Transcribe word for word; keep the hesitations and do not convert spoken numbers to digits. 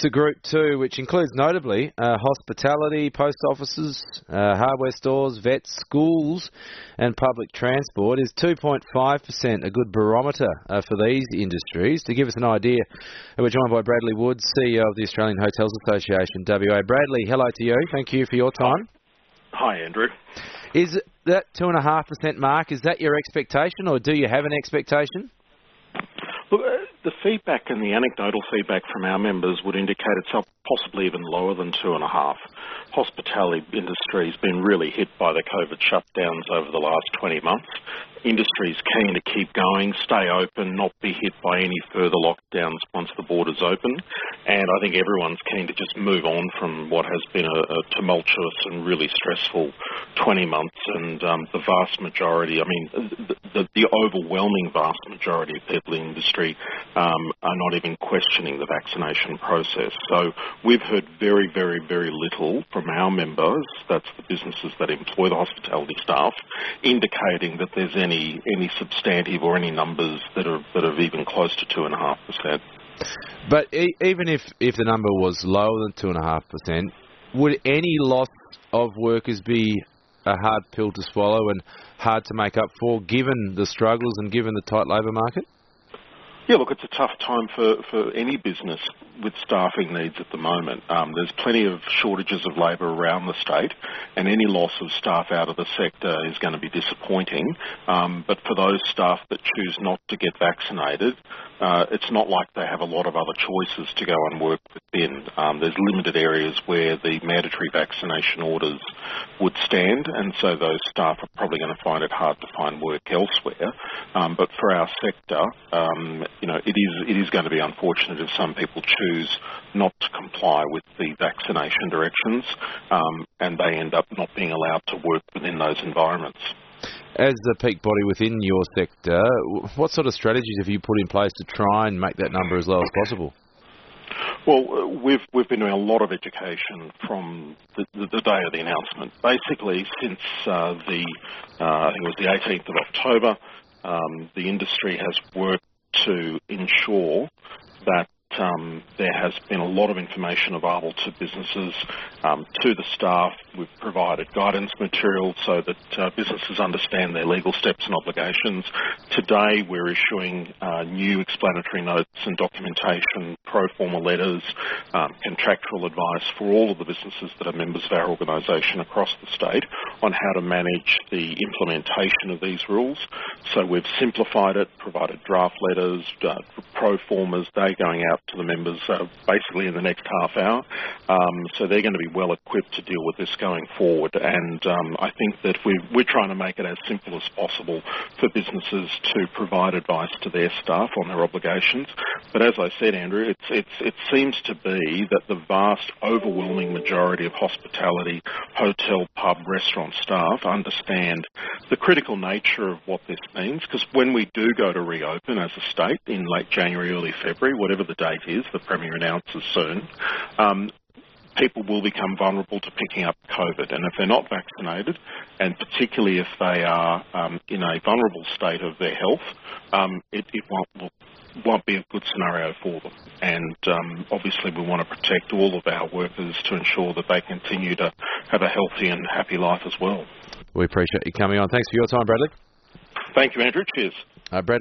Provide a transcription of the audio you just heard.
to Group two, which includes notably uh, hospitality, post offices, uh, hardware stores, vets, schools and public transport, is two point five percent a good barometer uh, for these industries. To give us an idea, we're joined by Bradley Woods, C E O of the Australian Hotels Association, W A. Bradley, hello to you. Thank you for your time. Hi, Andrew. Is that two point five percent mark, is that your expectation, or do you have an expectation? Look, uh, the feedback and the anecdotal feedback from our members would indicate it's up possibly even lower than two and a half. Hospitality industry has been really hit by the COVID shutdowns over the last twenty months. Industry is keen to keep going, stay open, not be hit by any further lockdowns once the borders open. And I think everyone's keen to just move on from what has been a, a tumultuous and really stressful twenty months. And um, the vast majority, I mean, the, the, the overwhelming vast majority of people in the industry um, are not even questioning the vaccination process. So we've heard very, very, very little from our members, that's the businesses that employ the hospitality staff, indicating that there's any any substantive or any numbers that are that are even close to two and a half percent. But e- even if, if the number was lower than two and a half percent, would any loss of workers be a hard pill to swallow and hard to make up for, given the struggles and given the tight labour market? Yeah, look, it's a tough time for, for any business with staffing needs at the moment. Um, there's plenty of shortages of labour around the state, and any loss of staff out of the sector is going to be disappointing. Um, but for those staff that choose not to get vaccinated, uh, it's not like they have a lot of other choices to go and work within. Um, there's limited areas where the mandatory vaccination orders would stand, and so those staff are probably going to find it hard to find work elsewhere. Um, but for our sector, um, you know, it is it is going to be unfortunate if some people choose not to comply with the vaccination directions, um, and they end up not being allowed to work within those environments. As the peak body within your sector, what sort of strategies have you put in place to try and make that number as low as possible? Well, we've we've been doing a lot of education from the, the, the day of the announcement. Basically, since uh, the uh, I think it was the eighteenth of October, um, the industry has worked to ensure that um, there has been a lot of information available to businesses, um, to the staff. We've provided guidance material so that uh, businesses understand their legal steps and obligations. Today we're issuing uh, new explanatory notes and documentation, pro forma letters, um, contractual advice for all of the businesses that are members of our organisation across the state on how to manage the implementation of these rules. So we've simplified it, provided draft letters, uh, pro formas, they're going out to the members uh, basically in the next half hour. Um, so they're going to be well equipped to deal with this going forward. And um, I think that we, we're trying to make it as simple as possible for businesses to provide advice to their staff on their obligations. But as I said, Andrew, it's, it's, it seems to be that the vast, overwhelming majority of hospitality, hotel, pub, restaurant staff understand the critical nature of what this means, because when we do go to reopen as a state in late January, early February, whatever the date is, the Premier announces soon, um, people will become vulnerable to picking up COVID. And if they're not vaccinated, and particularly if they are um, in a vulnerable state of their health, um, it, it won't, won't be a good scenario for them. And um, obviously we want to protect all of our workers to ensure that they continue to have a healthy and happy life as well. We appreciate you coming on. Thanks for your time, Bradley. Thank you, Andrew. Cheers. Uh, Bradley